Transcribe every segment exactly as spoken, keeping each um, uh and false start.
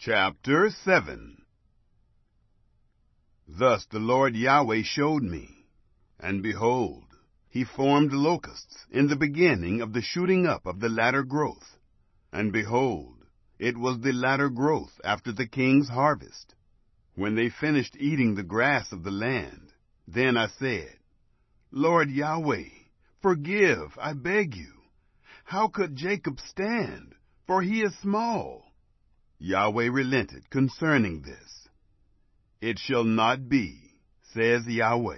Chapter seven. Thus the Lord Yahweh showed me, and behold, he formed locusts in the beginning of the shooting up of the latter growth. And behold, it was the latter growth after the king's harvest. When they finished eating the grass of the land, then I said, Lord Yahweh, forgive, I beg you. How could Jacob stand? For he is small. Yahweh relented concerning this. It shall not be, says Yahweh.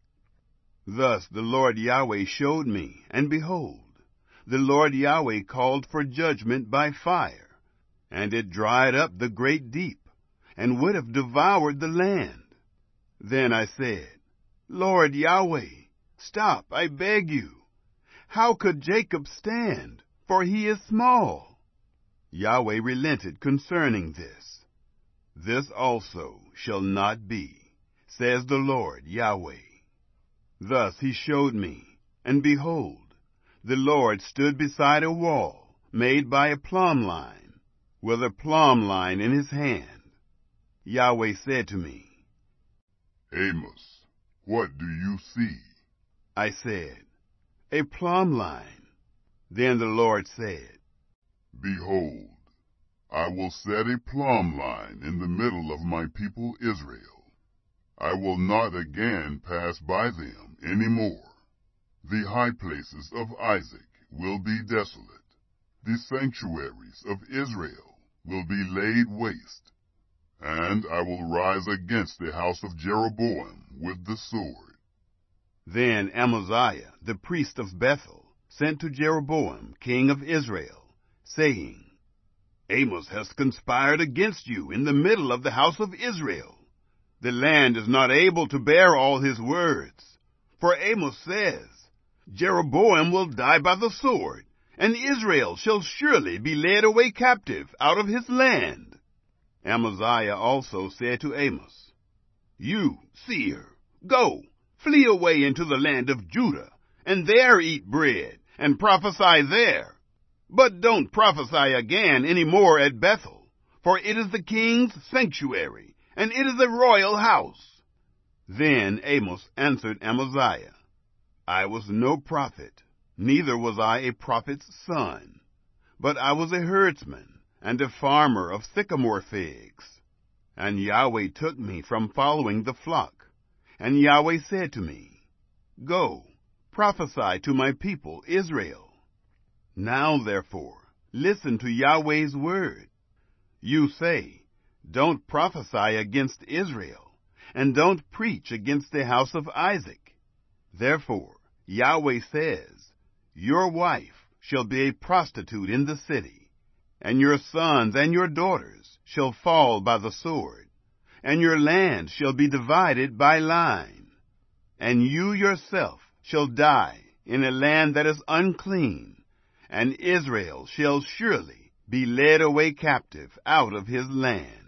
Thus the Lord Yahweh showed me, and behold, the Lord Yahweh called for judgment by fire, and it dried up the great deep, and would have devoured the land. Then I said, Lord Yahweh, stop, I beg you. How could Jacob stand? For he is small. Yahweh relented concerning this. This also shall not be, says the Lord Yahweh. Thus he showed me, and behold, the Lord stood beside a wall made by a plumb line, with a plumb line in his hand. Yahweh said to me, Amos, what do you see? I said, A plumb line. Then the Lord said, Behold, I will set a plumb line in the middle of my people Israel. I will not again pass by them any more. The high places of Isaac will be desolate. The sanctuaries of Israel will be laid waste. And I will rise against the house of Jeroboam with the sword. Then Amaziah, the priest of Bethel, sent to Jeroboam, king of Israel, saying, Amos has conspired against you in the middle of the house of Israel. The land is not able to bear all his words. For Amos says, Jeroboam will die by the sword, and Israel shall surely be led away captive out of his land. Amaziah also said to Amos, You, seer, go, flee away into the land of Judah, and there eat bread, and prophesy there. But don't prophesy again any more at Bethel, for it is the king's sanctuary, and it is a royal house. Then Amos answered Amaziah, I was no prophet, neither was I a prophet's son, but I was a herdsman and a farmer of sycamore figs. And Yahweh took me from following the flock, and Yahweh said to me, Go, prophesy to my people Israel. Now, therefore, listen to Yahweh's word. You say, Don't prophesy against Israel, and don't preach against the house of Isaac. Therefore, Yahweh says, Your wife shall be a prostitute in the city, and your sons and your daughters shall fall by the sword, and your land shall be divided by line. And you yourself shall die in a land that is unclean, and Israel shall surely be led away captive out of his land.